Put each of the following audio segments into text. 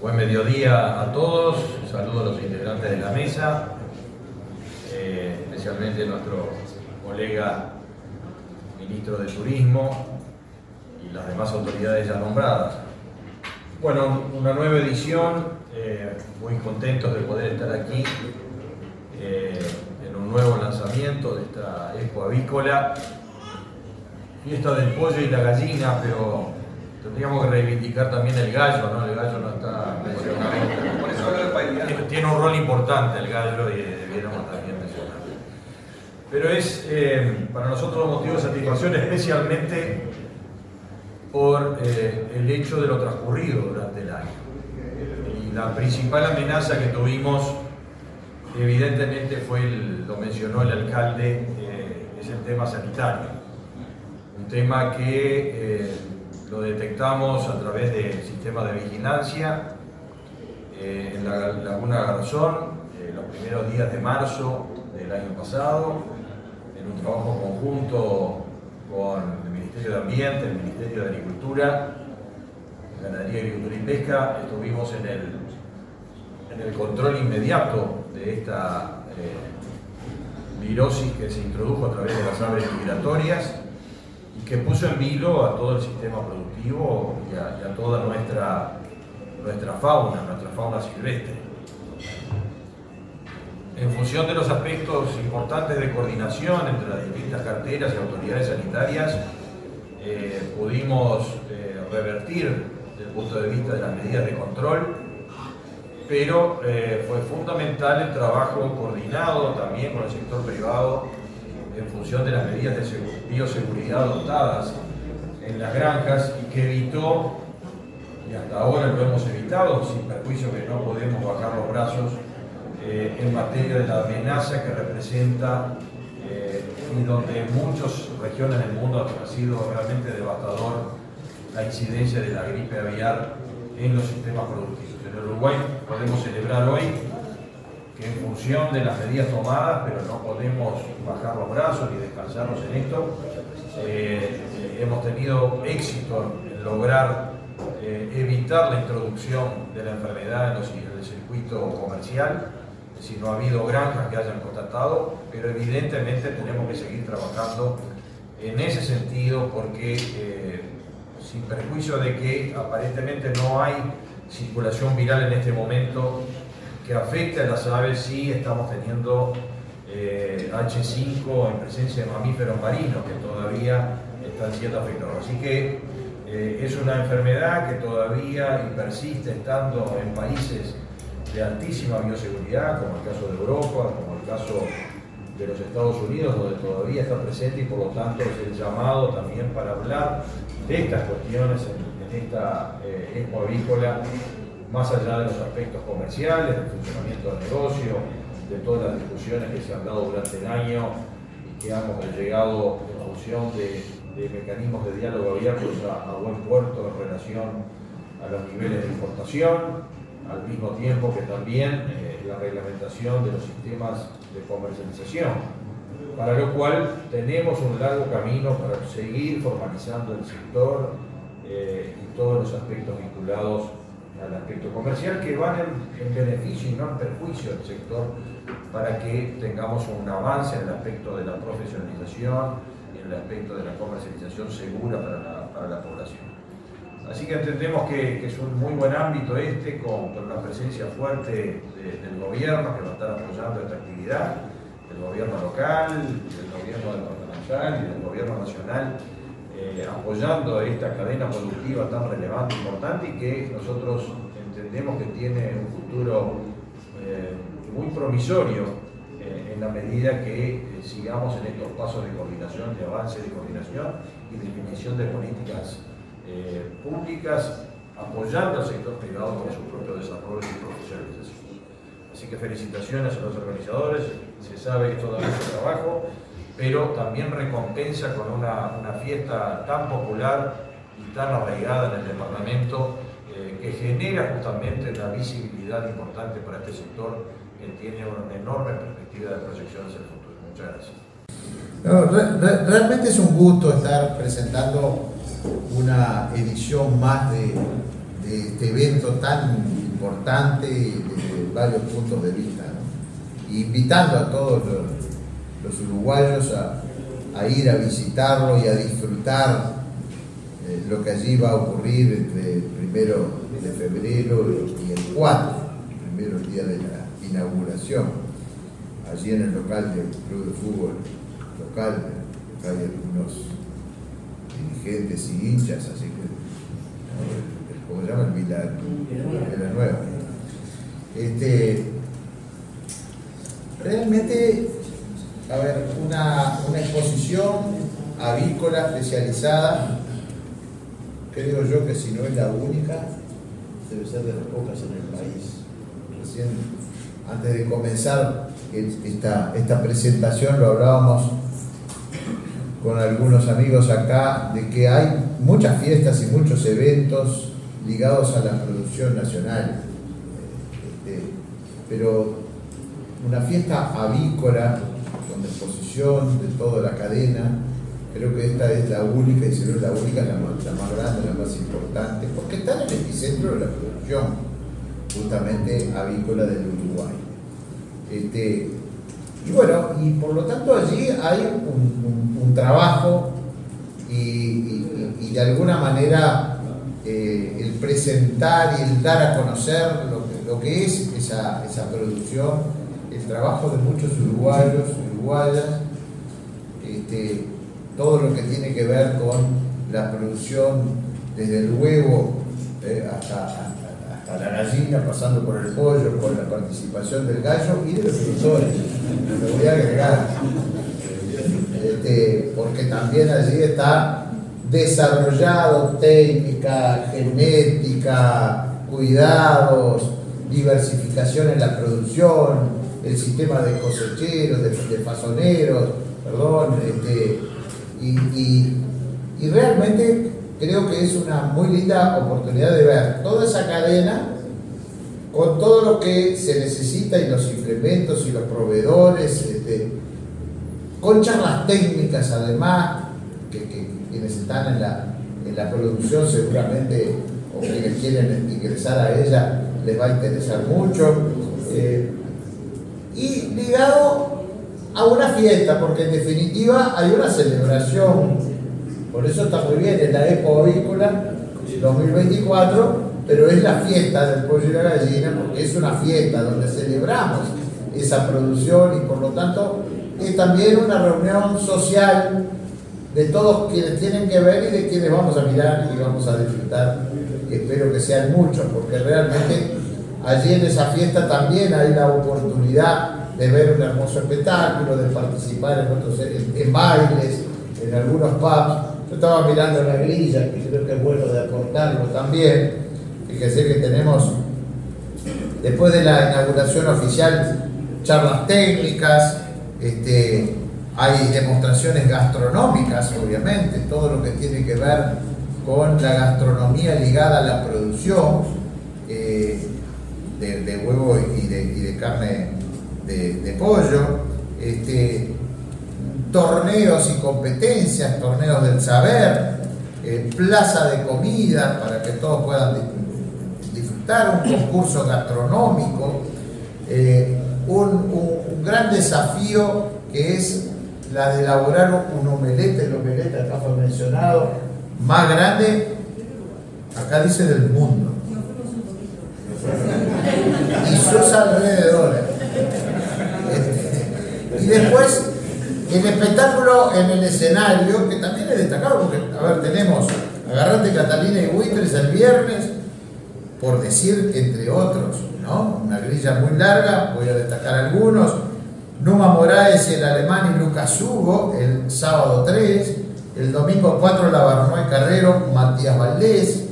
Buen mediodía a todos, saludo a los integrantes de la mesa, especialmente nuestro colega ministro de Turismo y las demás autoridades ya nombradas. Bueno, una nueva edición, muy contentos de poder estar aquí en un nuevo lanzamiento de esta Expo Avícola, fiesta del pollo y la gallina, pero tendríamos que reivindicar también el gallo, ¿no? El gallo no está mencionado. Por eso hablo de paridad. Tiene un rol importante el gallo y debiéramos también mencionarlo. Pero es para nosotros un motivo de satisfacción, especialmente por el hecho de lo transcurrido durante el año. Y la principal amenaza que tuvimos, evidentemente, lo mencionó el alcalde, es el tema sanitario. Un tema que lo detectamos a través del sistema de vigilancia en la Laguna Garzón, los primeros días de marzo del año pasado, en un trabajo conjunto con el Ministerio de Ambiente, el Ministerio de Agricultura, Ganadería, Agricultura y Pesca. Estuvimos en el control inmediato de esta virosis que se introdujo a través de las aves migratorias y que puso en vilo a todo el sistema productivo y a toda nuestra fauna silvestre. En función de los aspectos importantes de coordinación entre las distintas carteras y autoridades sanitarias, pudimos revertir desde el punto de vista de las medidas de control, pero fue fundamental el trabajo coordinado también con el sector privado en función de las medidas de bioseguridad adoptadas en las granjas y que evitó, y hasta ahora lo hemos evitado, sin perjuicio que no podemos bajar los brazos en materia de la amenaza que representa y donde en muchas regiones del mundo ha sido realmente devastador la incidencia de la gripe aviar en los sistemas productivos. En Uruguay podemos celebrar hoy que en función de las medidas tomadas, pero no podemos bajar los brazos ni descansarnos en esto, hemos tenido éxito en lograr evitar la introducción de la enfermedad en el circuito comercial. Es decir, no ha habido granjas que hayan constatado, pero evidentemente tenemos que seguir trabajando en ese sentido porque sin perjuicio de que aparentemente no hay circulación viral en este momento que afecte a las aves, sí estamos teniendo H5 en presencia de mamíferos marinos que todavía están siendo afectados. Así que es una enfermedad que todavía persiste estando en países de altísima bioseguridad, como el caso de Europa, como el caso de los Estados Unidos, donde todavía está presente y por lo tanto es el llamado también para hablar de estas cuestiones en esta Expo Avícola, más allá de los aspectos comerciales, del funcionamiento del negocio, de todas las discusiones que se han dado durante el año y que hemos llegado en función de mecanismos de diálogo abiertos a buen puerto en relación a los niveles de importación, al mismo tiempo que también la reglamentación de los sistemas de comercialización, para lo cual tenemos un largo camino para seguir formalizando el sector y todos los aspectos vinculados al aspecto comercial que van en beneficio y no en perjuicio del sector para que tengamos un avance en el aspecto de la profesionalización y en el aspecto de la comercialización segura para la población. Así que entendemos que es un muy buen ámbito con una presencia fuerte del gobierno que va a estar apoyando esta actividad, del gobierno local, del gobierno departamental y del gobierno nacional, apoyando esta cadena productiva tan relevante e importante y que nosotros entendemos que tiene un futuro muy promisorio en la medida que sigamos en estos pasos de coordinación, de avance de coordinación y definición de políticas públicas, apoyando al sector privado con su propio desarrollo y profesionalización. Así que felicitaciones a los organizadores, se sabe que todavía es trabajo, pero también recompensa con una fiesta tan popular y tan arraigada en el departamento que genera justamente una visibilidad importante para este sector que tiene una enorme perspectiva de proyección hacia el futuro. Muchas gracias. Realmente es un gusto estar presentando una edición más de este evento tan importante desde varios puntos de vista, ¿no? Invitando a todos los uruguayos a ir a visitarlo y a disfrutar lo que allí va a ocurrir entre el 1 de febrero y el 4, primero el día de la inauguración, allí en el local del Club de Fútbol local. Hay algunos dirigentes y hinchas, así que, ¿cómo se llama? El Villanueva. Realmente, a ver, una exposición avícola especializada, creo yo que si no es la única, debe ser de las pocas en el país. Recién, antes de comenzar esta presentación, lo hablábamos con algunos amigos acá, de que hay muchas fiestas y muchos eventos ligados a la producción nacional, pero una fiesta avícola con exposición de toda la cadena, creo que esta es la única, y si no es la única, la más grande, la más importante, porque está en el epicentro de la producción justamente avícola del Uruguay. Y bueno, y por lo tanto allí hay un trabajo y de alguna manera el presentar y el dar a conocer lo que es esa producción, el trabajo de muchos uruguayos, uruguayas, todo lo que tiene que ver con la producción desde el huevo hasta la gallina, pasando por el pollo, con la participación del gallo y de los productores. Lo voy a agregar, porque también allí está desarrollado técnica, genética, cuidados, diversificación en la producción, el sistema de cosecheros, de fasoneros, perdón, y realmente creo que es una muy linda oportunidad de ver toda esa cadena con todo lo que se necesita y los implementos y los proveedores, con charlas técnicas además, que quienes están en la producción seguramente, o quienes quieren ingresar a ella, les va a interesar mucho, y ligado a una fiesta, porque en definitiva hay una celebración. Por eso está muy bien, es la Expo Avícola 2024, pero es la fiesta del pollo y la gallina, porque es una fiesta donde celebramos esa producción y por lo tanto es también una reunión social de todos quienes tienen que ver y de quienes vamos a mirar y vamos a disfrutar. Espero que sean muchos, porque realmente allí en esa fiesta también hay la oportunidad de ver un hermoso espectáculo, de participar en bailes, en algunos pubs. Yo estaba mirando la grilla, que creo que es bueno de aportarlo también. Fíjense que tenemos, después de la inauguración oficial, charlas técnicas, hay demostraciones gastronómicas, obviamente, todo lo que tiene que ver con la gastronomía ligada a la producción de huevo y de carne de pollo, torneos y competencias, torneos del saber, plaza de comida para que todos puedan disfrutar, un concurso gastronómico, un gran desafío que es la de elaborar un omelette, el omelette acá fue mencionado, más grande, acá dice del mundo, y sus alrededores. Y después el espectáculo en el escenario, que también es destacado, porque, a ver, tenemos Agarrate Catalina y Buitres el viernes, por decir entre otros, ¿no? Una grilla muy larga, voy a destacar algunos. Numa Moraes y el alemán y Lucas Hugo, el sábado 3, el domingo 4 la Barnoy Carrero, Matías Valdés,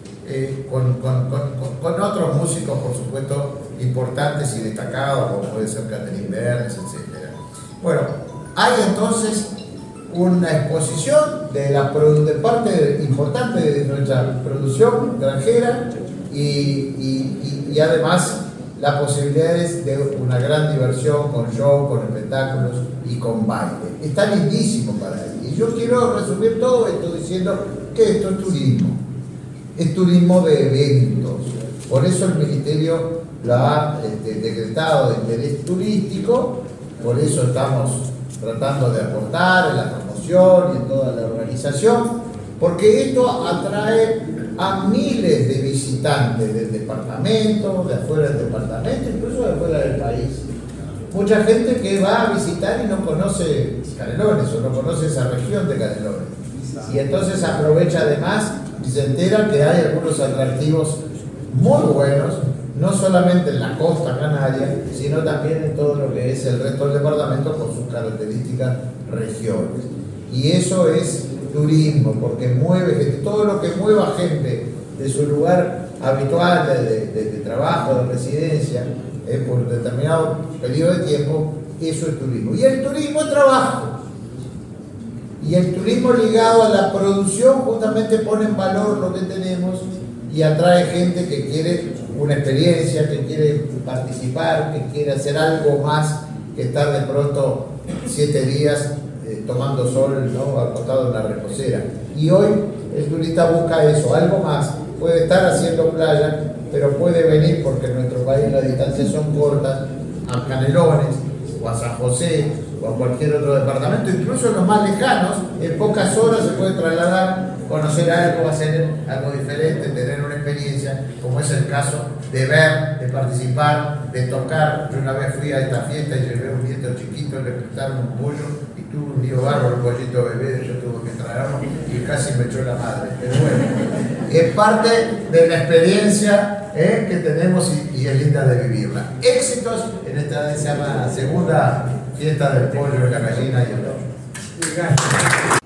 con otros músicos, por supuesto, importantes y destacados, como puede ser Catherine Bernes, etc. Bueno, hay entonces una exposición de parte importante de nuestra producción granjera y además las posibilidades de una gran diversión con show, con espectáculos y con baile. Está lindísimo para él. Y yo quiero resumir todo esto diciendo que esto es turismo. es turismo de eventos. Por eso el Ministerio lo ha decretado de interés turístico, por eso estamos tratando de aportar en la promoción y en toda la organización, porque esto atrae a miles de visitantes del departamento, de afuera del departamento, incluso de afuera del país. Mucha gente que va a visitar y no conoce Canelones o no conoce esa región de Canelones. Y entonces aprovecha además y se entera que hay algunos atractivos muy buenos, no solamente en la costa canaria, sino también en todo lo que es el resto del departamento con sus características regiones. Y eso es turismo, porque mueve gente, todo lo que mueva gente de su lugar habitual de trabajo, de residencia, por determinado periodo de tiempo, eso es turismo. Y el turismo es trabajo. Y el turismo ligado a la producción justamente pone en valor lo que tenemos y atrae gente que quiere una experiencia, que quiere participar, que quiere hacer algo más que estar de pronto 7 días tomando sol, ¿no?, acostado en una reposera. Y hoy el turista busca eso, algo más. Puede estar haciendo playa, pero puede venir, porque en nuestro país las distancias son cortas, a Canelones o a San José o a cualquier otro departamento, incluso los más lejanos, en pocas horas se puede trasladar, conocer algo, hacer algo diferente, tener una experiencia, como es el caso de ver, de participar, de tocar. Yo una vez fui a esta fiesta y llevé un nieto chiquito, le prestaron un pollo y tuvo un lío bárbaro, un pollito bebé, yo tuve que traerlo y casi me echó la madre. Pero bueno, es parte de la experiencia que tenemos y es linda de vivirla. Éxitos en esta se llama segunda fiesta del pollo, de la gallina y el oro.